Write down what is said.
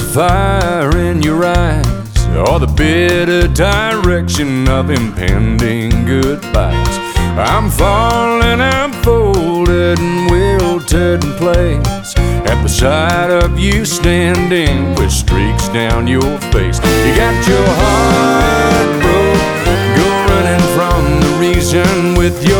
fire in your eyes, or the bitter direction of impending goodbyes. I'm falling, I'm folded and wilted in place at the sight of you standing with streaks down your face. You got your heart broke, go running from the reason with your